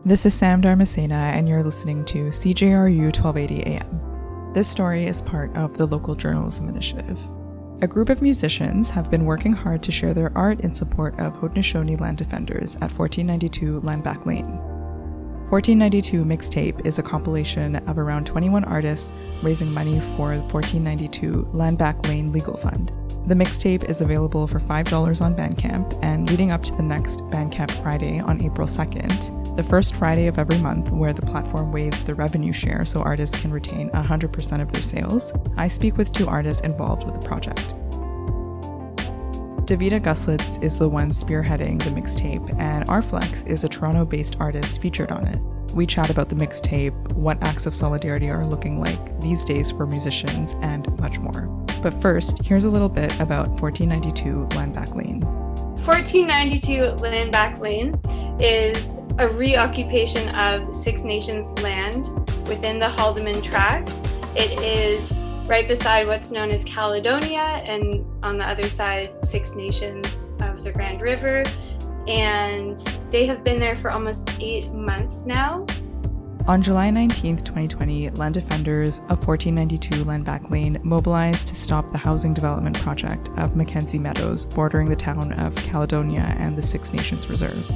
This is Sam Dharmasena, and you're listening to CJRU 1280 AM. This story is part of the Local Journalism Initiative. A group of musicians have been working hard to share their art in support of Haudenosaunee land defenders at 1492 Landback Lane. 1492 Mixtape is a compilation of around 21 artists raising money for the 1492 Landback Lane Legal Fund. The mixtape is available for $5 on Bandcamp, and leading up to the next Bandcamp Friday on April 2nd, the first Friday of every month where the platform waives the revenue share so artists can retain 100% of their sales, I speak with two artists involved with the project. Davida Guslitz is the one spearheading the mixtape, and Arflex is a Toronto-based artist featured on it. We chat about the mixtape, what acts of solidarity are looking like these days for musicians, and much more. But first, here's a little bit about 1492 Landback Lane. 1492 Landback Lane is a reoccupation of Six Nations land within the Haldimand Tract. It is right beside what's known as Caledonia, and on the other side, Six Nations of the Grand River. And they have been there for almost 8 months now. On July 19, 2020, land defenders of 1492 Landback Lane mobilized to stop the housing development project of Mackenzie Meadows bordering the town of Caledonia and the Six Nations Reserve.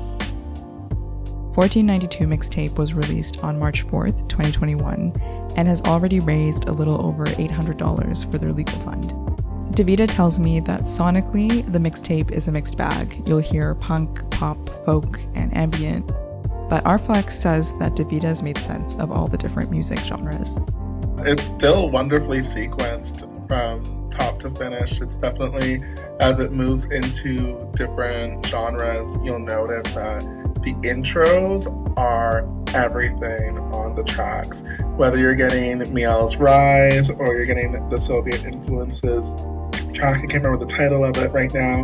1492 Mixtape was released on March 4th, 2021, and has already raised a little over $800 for their legal fund. Davida tells me that sonically, the mixtape is a mixed bag. You'll hear punk, pop, folk, and ambient. But Arflex says that Davida's made sense of all the different music genres. It's still wonderfully sequenced from top to finish. It's definitely, as it moves into different genres, you'll notice that the intros are everything on the tracks. Whether you're getting Miel's Rise or you're getting the Soviet influences track, I can't remember the title of it right now,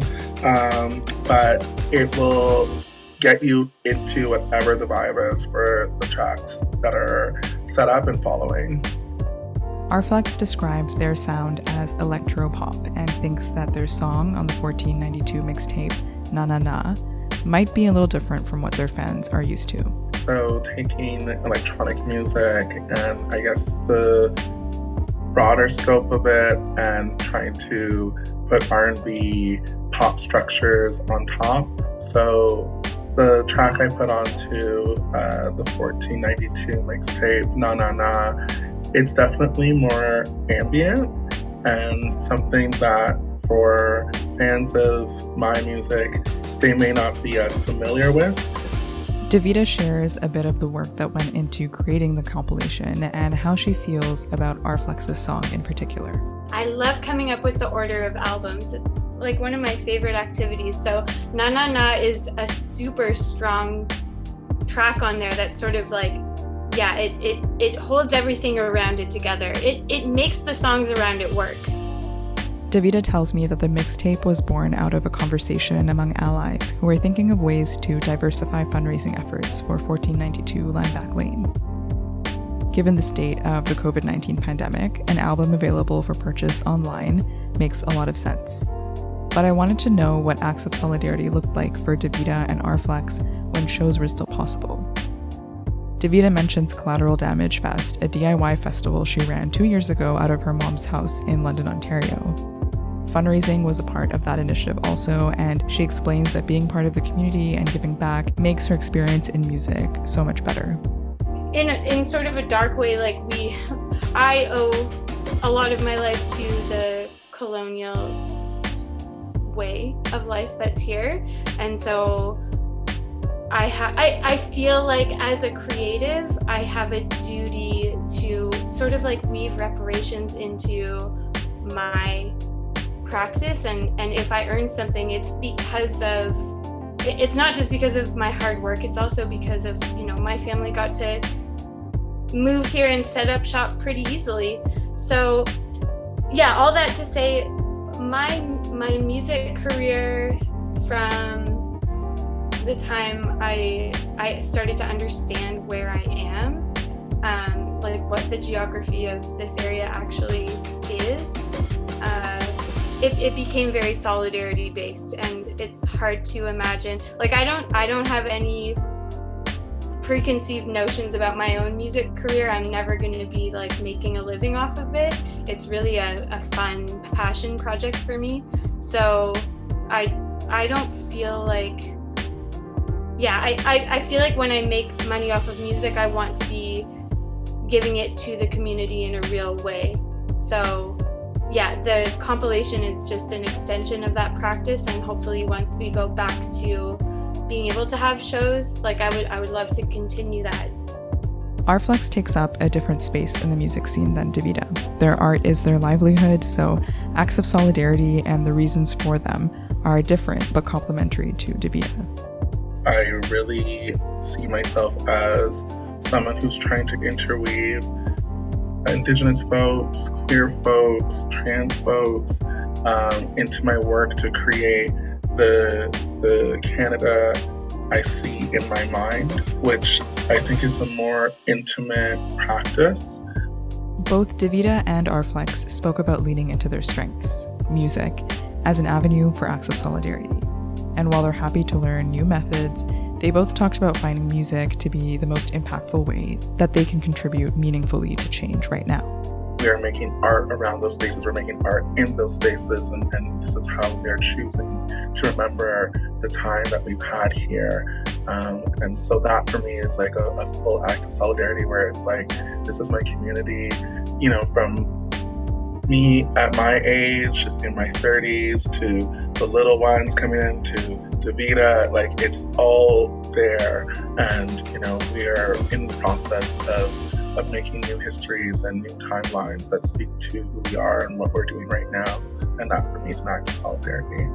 but it will get you into whatever the vibe is for the tracks that are set up and following. Arflex describes their sound as electro-pop and thinks that their song on the 1492 mixtape, Na Na Na, might be a little different from what their fans are used to. So taking electronic music and I guess the broader scope of it and trying to put R&B pop structures on top. So the track I put onto the 1492 mixtape, Na Na Na, it's definitely more ambient and something that for fans of my music, they may not be as familiar with. Davida shares a bit of the work that went into creating the compilation and how she feels about Arflex's song in particular. I love coming up with the order of albums. It's like one of my favorite activities. So Na Na Na is a super strong track on there that's sort of like, yeah, it holds everything around it together. It makes the songs around it work. Davida tells me that the mixtape was born out of a conversation among allies who were thinking of ways to diversify fundraising efforts for 1492 Landback Lane. Given the state of the COVID-19 pandemic, an album available for purchase online makes a lot of sense. But I wanted to know what acts of solidarity looked like for Davida and Arflex when shows were still possible. Davida mentions Collateral Damage Fest, a DIY festival she ran 2 years ago out of her mom's house in London, Ontario. Fundraising was a part of that initiative also, and she explains that being part of the community and giving back makes her experience in music so much better. In sort of a dark way, like I owe a lot of my life to the colonial way of life that's here, and so I feel like as a creative, I have a duty to sort of like weave reparations into my practice, and if I earn something, it's not just because of my hard work, it's also because of, my family got to move here and set up shop pretty easily. So yeah, all that to say, my music career from the time I started to understand where I am, like what the geography of this area actually is, it became very solidarity based, and it's hard to imagine. Like I don't have any preconceived notions about my own music career. I'm never going to be like making a living off of it. It's really a fun passion project for me. So I don't feel like, I feel like when I make money off of music, I want to be giving it to the community in a real way. So yeah, the compilation is just an extension of that practice, and hopefully once we go back to being able to have shows, like I would love to continue that. Arflex takes up a different space in the music scene than DeVita. Their art is their livelihood, so acts of solidarity and the reasons for them are different but complementary to DeVita. I really see myself as someone who's trying to interweave Indigenous folks, queer folks, trans folks into my work to create the Canada I see in my mind, which I think is a more intimate practice. Both DeVita and Arflex spoke about leaning into their strengths, music, as an avenue for acts of solidarity. And while they're happy to learn new methods, they both talked about finding music to be the most impactful way that they can contribute meaningfully to change right now. We are making art around those spaces, we're making art in those spaces, and this is how we're choosing to remember the time that we've had here. And so that for me is like a full act of solidarity, where it's like, this is my community, you know, from me at my age, in my 30s, to the little ones coming in, to DeVita, like it's all there. And, you know, we are in the process of making new histories and new timelines that speak to who we are and what we're doing right now. And that for me is an act of solidarity.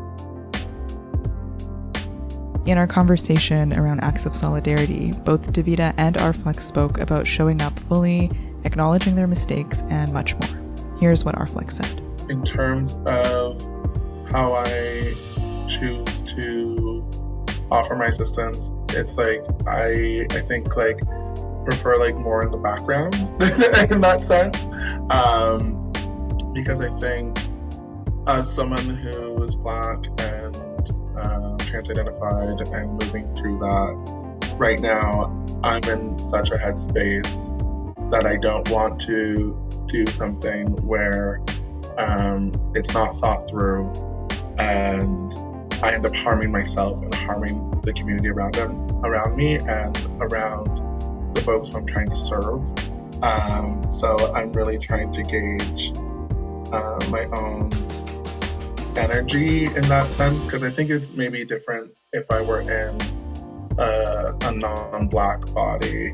In our conversation around acts of solidarity, both DeVita and Arflex spoke about showing up fully, acknowledging their mistakes, and much more. Here's what Arflex said. In terms of how I choose to offer my assistance, it's like I think like prefer like more in the background in that sense, because I think as someone who is Black and trans-identified and moving through that right now, I'm in such a headspace that I don't want to do something where it's not thought through and I end up harming myself and harming the community around me and around the folks who I'm trying to serve. So I'm really trying to gauge my own energy in that sense, because I think it's maybe different if I were in a non-Black body,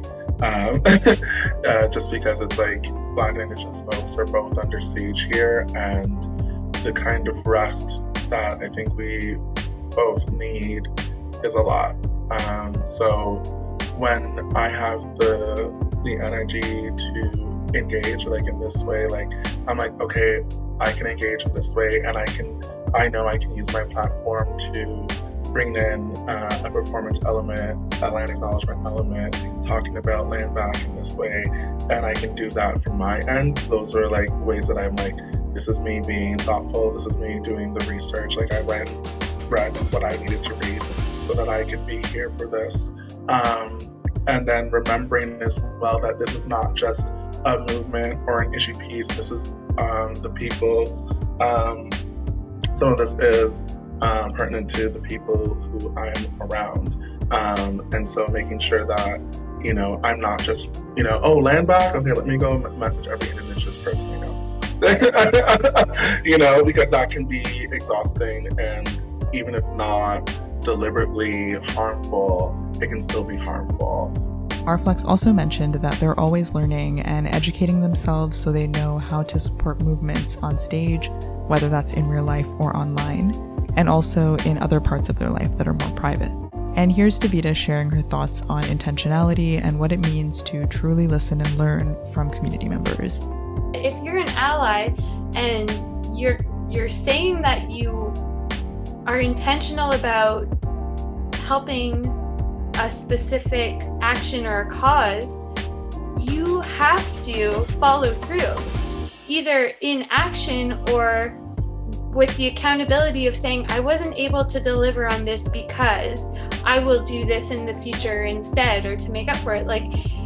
just because it's like Black and Indigenous folks are both under siege here, and the kind of rest that I think we both need is a lot. So when I have the energy to engage like in this way, like I'm like, okay, I can engage in this way, and I know I can use my platform to bring in a performance element, a land acknowledgement element, talking about land back in this way, and I can do that from my end. Those are like ways that I'm like, this is me being thoughtful, this is me doing the research, like I read what I needed to read so that I could be here for this. And then remembering as well that this is not just a movement or an issue piece, this is the people. Some of this is pertinent to the people who I'm around. And so making sure that, you know, I'm not just, you know, oh, land back, okay, let me go message every Indigenous person, you know. You know, because that can be exhausting, and even if not deliberately harmful, it can still be harmful. Arflex also mentioned that they're always learning and educating themselves so they know how to support movements on stage, whether that's in real life or online, and also in other parts of their life that are more private. And here's DeVita sharing her thoughts on intentionality and what it means to truly listen and learn from community members. If you're an ally and you're saying that you are intentional about helping a specific action or a cause, you have to follow through, either in action or with the accountability of saying, I wasn't able to deliver on this because I will do this in the future instead, or to make up for it. Like,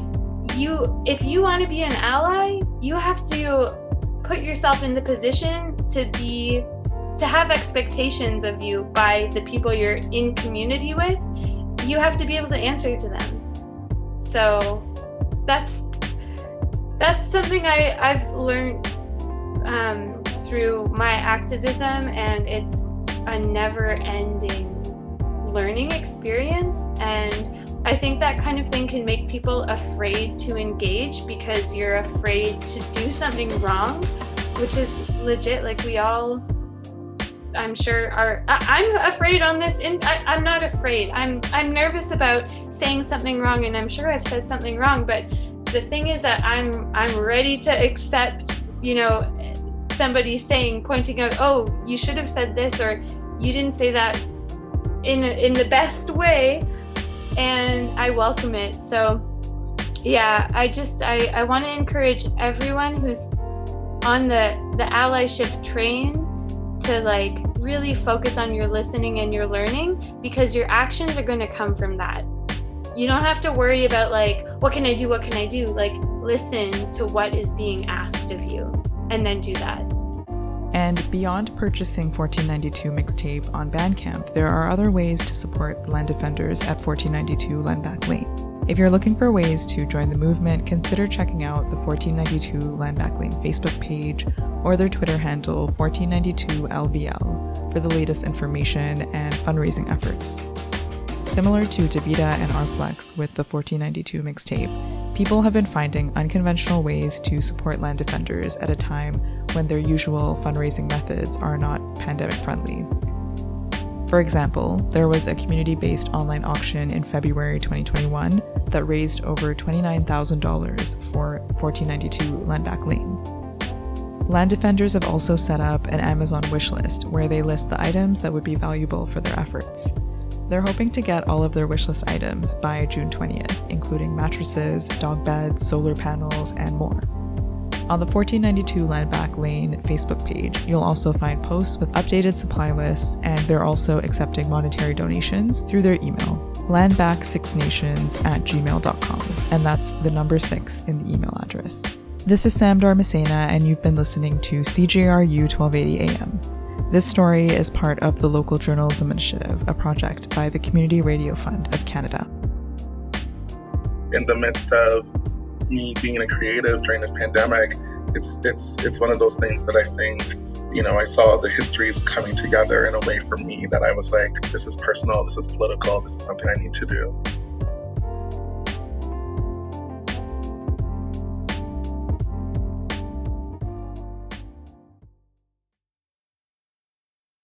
if you want to be an ally, you have to put yourself in the position to have expectations of you by the people you're in community with. You have to be able to answer to them. So that's something I've learned through my activism, and it's a never-ending learning experience. And I think that kind of thing can make people afraid to engage because you're afraid to do something wrong, which is legit. Like, we all, I'm sure, are. I'm afraid on this. I'm not afraid. I'm nervous about saying something wrong, and I'm sure I've said something wrong. But the thing is that I'm ready to accept, somebody pointing out, oh, you should have said this, or you didn't say that in the best way, and I welcome it. So yeah, I want to encourage everyone who's on the allyship train to like really focus on your listening and your learning, because your actions are going to come from that. You don't have to worry about like, what can I do? Like, listen to what is being asked of you and then do that. And beyond purchasing 1492 mixtape on Bandcamp, there are other ways to support the land defenders at 1492 Landback Lane. If you're looking for ways to join the movement, consider checking out the 1492 Landback Lane Facebook page or their Twitter handle 1492LBL for the latest information and fundraising efforts. Similar to Davida and Arflex with the 1492 mixtape, people have been finding unconventional ways to support land defenders at a time when their usual fundraising methods are not pandemic friendly. For example, there was a community-based online auction in February 2021 that raised over $29,000 for 1492 Landback Lane. Land defenders have also set up an Amazon wish list where they list the items that would be valuable for their efforts. They're hoping to get all of their wishlist items by June 20th, including mattresses, dog beds, solar panels, and more. On the 1492 Landback Lane Facebook page, you'll also find posts with updated supply lists, and they're also accepting monetary donations through their email, landback6nations@gmail.com, and that's the number 6 in the email address. This is Sam Dharmasena, and you've been listening to CJRU 1280 AM. This story is part of the Local Journalism Initiative, a project by the Community Radio Fund of Canada. In the midst of me being a creative during this pandemic, it's one of those things that I think, I saw the histories coming together in a way for me that I was like, this is personal, this is political, this is something I need to do.